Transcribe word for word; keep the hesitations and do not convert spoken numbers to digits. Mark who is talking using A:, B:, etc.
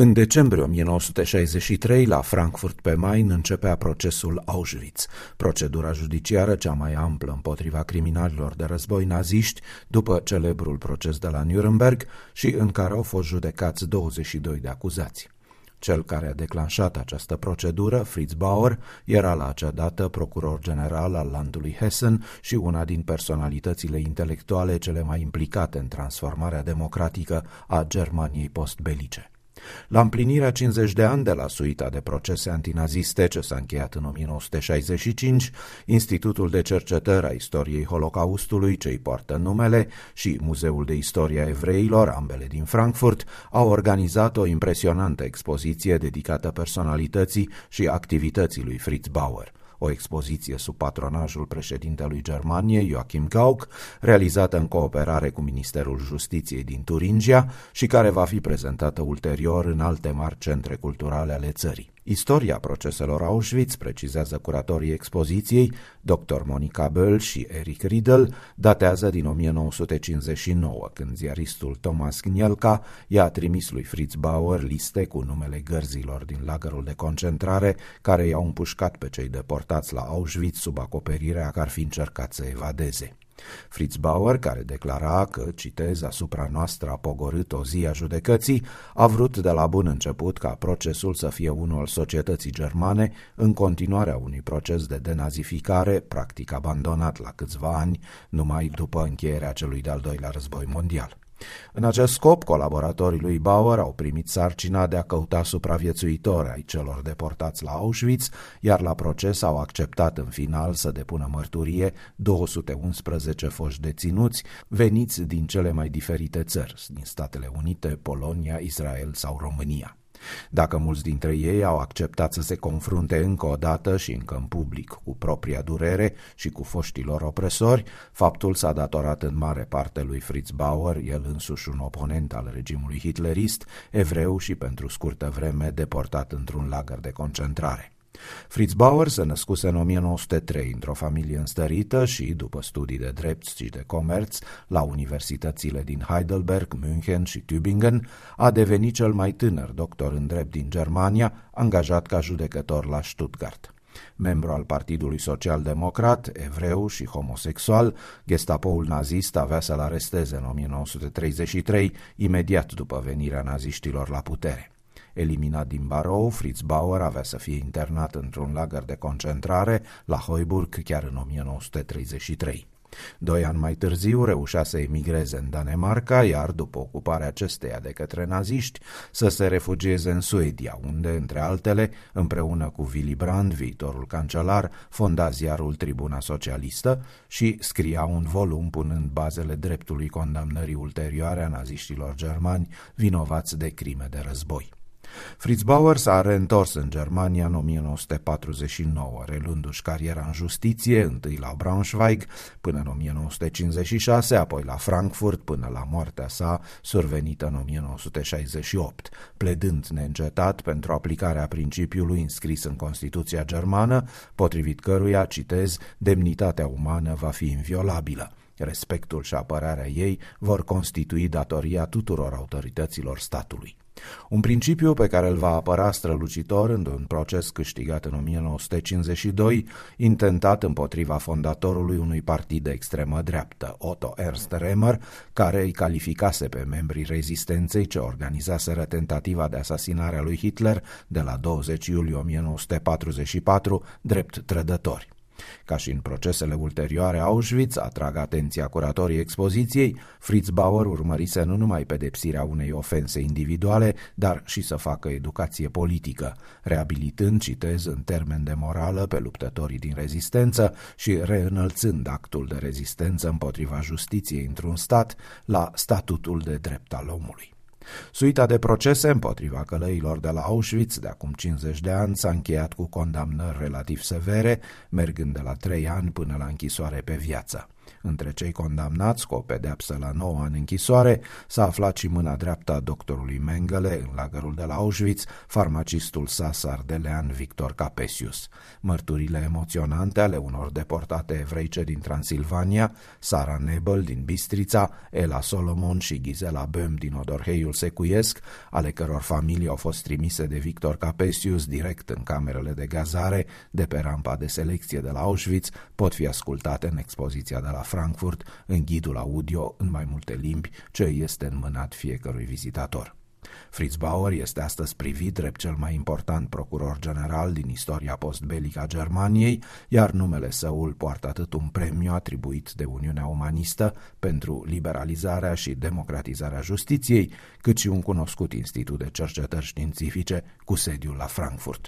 A: În decembrie o mie nouă sute șaizeci și trei, la Frankfurt pe Main, începea procesul Auschwitz, procedura judiciară cea mai amplă împotriva criminalilor de război naziști după celebrul proces de la Nuremberg și în care au fost judecați douăzeci și doi de acuzați. Cel care a declanșat această procedură, Fritz Bauer, era la acea dată procuror general al landului Hessen și una din personalitățile intelectuale cele mai implicate în transformarea democratică a Germaniei postbelice. La împlinirea cincizeci de ani de la suita de procese antinaziste ce s-a încheiat în o mie nouă sute șaizeci și cinci, Institutul de Cercetări a Istoriei Holocaustului, ce îi poartă numele, și Muzeul de Istoria Evreilor, ambele din Frankfurt, au organizat o impresionantă expoziție dedicată personalității și activității lui Fritz Bauer. O expoziție sub patronajul președintelui Germaniei, Joachim Gauck, realizată în cooperare cu Ministerul Justiției din Turingia și care va fi prezentată ulterior în alte mari centre culturale ale țării. Istoria proceselor Auschwitz, precizează curatorii expoziției, doctor Monica Böll și Eric Riedel, datează din o mie nouă sute cincizeci și nouă, când ziaristul Thomas Gnielka i-a trimis lui Fritz Bauer liste cu numele gărzilor din lagărul de concentrare care i-au împușcat pe cei deportați la Auschwitz sub acoperirea că ar fi încercat să evadeze. Fritz Bauer, care declara că, citez, asupra noastră a pogorât o zi a judecății, a vrut de la bun început ca procesul să fie unul al societății germane în continuarea unui proces de denazificare, practic abandonat la câțiva ani, numai după încheierea celui de-al doilea război mondial. În acest scop, colaboratorii lui Bauer au primit sarcina de a căuta supraviețuitori ai celor deportați la Auschwitz, iar la proces au acceptat în final să depună mărturie două sute unsprezece foști deținuți veniți din cele mai diferite țări, din Statele Unite, Polonia, Israel sau România. Dacă mulți dintre ei au acceptat să se confrunte încă o dată și încă în public cu propria durere și cu foștilor opresori, faptul s-a datorat în mare parte lui Fritz Bauer, el însuși un oponent al regimului hitlerist, evreu și pentru scurtă vreme deportat într-un lagăr de concentrare. Fritz Bauer se născuse în o mie nouă sute trei într-o familie înstărită și, după studii de drept și de comerț la universitățile din Heidelberg, München și Tübingen, a devenit cel mai tânăr doctor în drept din Germania, angajat ca judecător la Stuttgart. Membru al Partidului Social-Democrat, evreu și homosexual, Gestapoul nazist avea să-l aresteze în o mie nouă sute treizeci și trei, imediat după venirea naziștilor la putere. Eliminat din barou, Fritz Bauer avea să fie internat într-un lagăr de concentrare la Heuburg chiar în o mie nouă sute treizeci și trei. Doi ani mai târziu reușea să emigreze în Danemarca, iar după ocuparea acesteia de către naziști să se refugieze în Suedia, unde, între altele, împreună cu Willy Brandt, viitorul cancelar, fonda ziarul Tribuna Socialistă și scria un volum punând bazele dreptului condamnării ulterioare a naziștilor germani vinovați de crime de război. Fritz Bauer s-a reîntors în Germania în o mie nouă sute patruzeci și nouă, reluându-și cariera în justiție, întâi la Braunschweig până în o mie nouă sute cincizeci și șase, apoi la Frankfurt până la moartea sa, survenită în o mie nouă sute șaizeci și opt, pledând neîncetat pentru aplicarea principiului înscris în Constituția germană, potrivit căruia, citez, demnitatea umană va fi inviolabilă. Respectul și apărarea ei vor constitui datoria tuturor autorităților statului. Un principiu pe care îl va apăra strălucitor în un proces câștigat în o mie nouă sute cincizeci și doi, intentat împotriva fondatorului unui partid de extremă dreaptă, Otto Ernst Remer, care îi calificase pe membrii rezistenței ce organizaseră tentativa de asasinare a lui Hitler de la douăzeci iulie o mie nouă sute patruzeci și patru drept trădători. Ca și în procesele ulterioare Auschwitz, atrag atenția curatorii expoziției, Fritz Bauer urmărise nu numai pedepsirea unei ofense individuale, dar și să facă educație politică, reabilitând, citez, în termen de morală pe luptătorii din rezistență și reînălțând actul de rezistență împotriva justiției într-un stat la statutul de drept al omului. Suita de procese împotriva călăilor de la Auschwitz de acum cincizeci de ani s-a încheiat cu condamnări relativ severe, mergând de la trei ani până la închisoare pe viață. Între cei condamnați cu o pedeapsă la nouă ani închisoare s-a aflat și mâna dreaptă a doctorului Mengele în lagărul de la Auschwitz, farmacistul sas ardelean Victor Capesius. Mărturile emoționante ale unor deportate evreice din Transilvania, Sara Nebel din Bistrița, Ela Solomon și Ghizela Böhm din Odorheiul Secuiesc, ale căror familii au fost trimise de Victor Capesius direct în camerele de gazare de pe rampa de selecție de la Auschwitz, pot fi ascultate în expoziția de la Frankfurt, în ghidul audio în mai multe limbi, ce este înmânat fiecărui vizitator. Fritz Bauer este astăzi privit drept cel mai important procuror general din istoria postbelică a Germaniei, iar numele său îl poartă atât un premiu atribuit de Uniunea Umanistă pentru liberalizarea și democratizarea justiției, cât și un cunoscut institut de cercetări științifice cu sediul la Frankfurt.